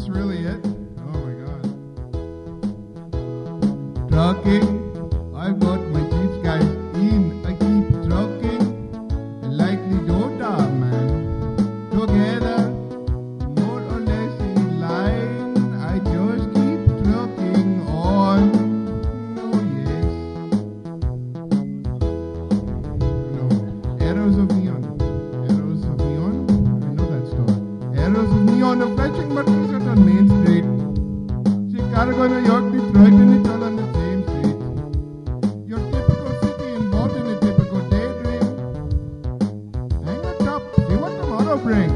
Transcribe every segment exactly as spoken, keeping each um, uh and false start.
this really it? Oh my God. Trucking. I've got my jeeps guys in. I keep trucking like the Dota, man. Together, more or less in line. I just keep trucking on. Oh yes. No. Arrows of neon. Arrows of neon. I know that store. Arrows of neon are flashing buttons on Main Street. Chicago, New York, Detroit, and it's all on the same street. Your typical city involved in a typical daydream. Hang it up, see what tomorrow brings.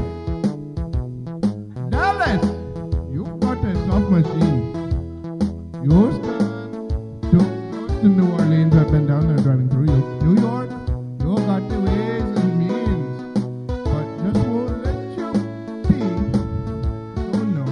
Dallas, you've got a soft machine. Houston, too close to New Orleans. I've been down there driving through you. New York, you got the ways and means, but just won't let you be. Oh no.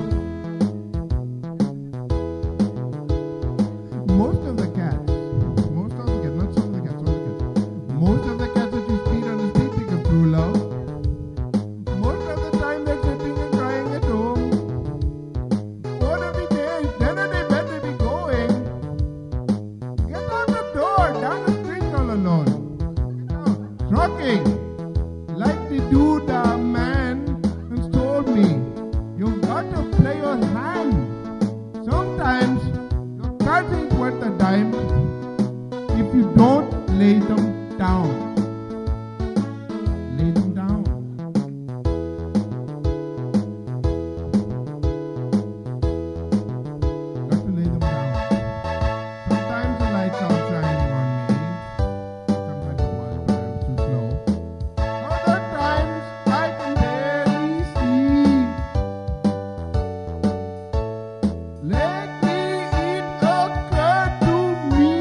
Most of the cats, most of the cats, not some of the cats, all the cats. Most of the cats that you feed on the street think of true love. Most of the time they're sitting and crying at home. One of the days, then they better be going. Get out the door, down the street all alone. Get out. Trucking, like the dude, uh, man, once told me, you've got to play your hand. Sometimes your cards ain't worth a dime if you don't lay them down. Lay them down. Got to lay them down. Sometimes the lights are shining on me. Sometimes it was, but I was too slow. Other times I can barely see. Lately it occurred to me,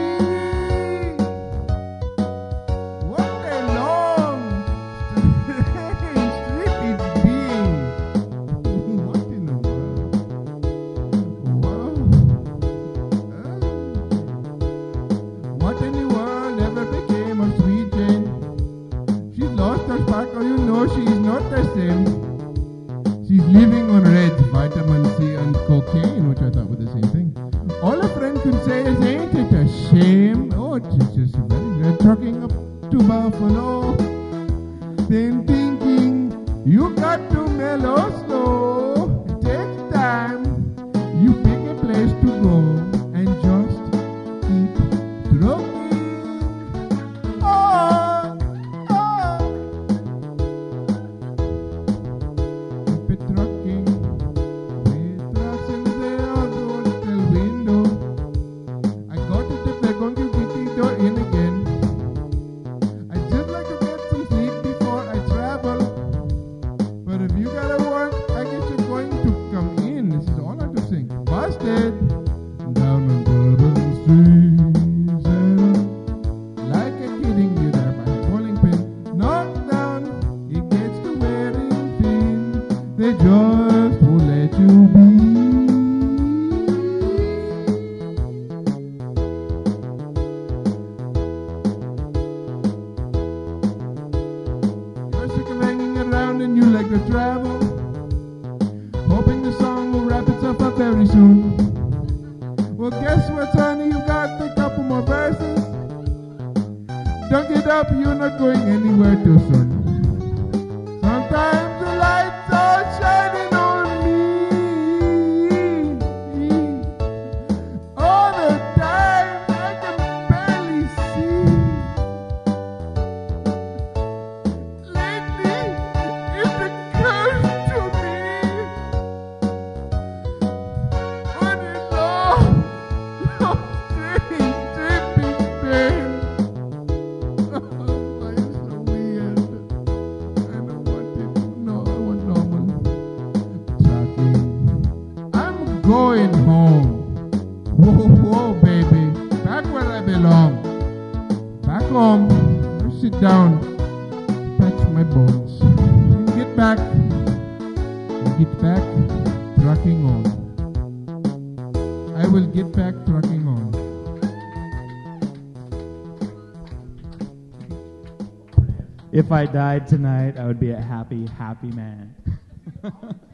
what a long strange trip it's been. What in the world? Whoa. Uh, What in the world ever became of Sweet Jane? She's lost her sparkle, you know she's not the same. She's living on reds, vitamin C, and cocaine, which I thought were the same thing. All a friend could say is, ain't it a shame? Oh, it's just very good. Trucking up to Buffalo, then thinking you got to mellow slow. It takes time. You pick a place to go and just keep trucking on, on. Keep it trucking. With trucks in the old little window. I got to the back on the kitty door in again. I just like to get some sleep before I travel. But if you gotta work, I guess you're going to come in. This is all I have to sing. Busted down on Bourbon Street. Like a kidding you there by a bowling pin. Knocked down, it gets to wearing thin. They just won't let you be. You're sick of hanging around and you like to travel. Hoping the song will wrap itself up very soon. Well, guess what, honey? You got a couple more verses. Don't get up, you're not going anywhere too soon. Sometimes the lights are shining on me. All the time I can barely see. Lately it occurs to me, what a long, long strange trip it's been. Life's so weird. I don't want it. No, I want normal. Trucking. I'm going home. Whoa, whoa, baby. Back where I belong. Back home. I sit down. Patch my bones. And get back. And get back. Trucking on. I will get back trucking on. If I died tonight, I would be a happy, happy man.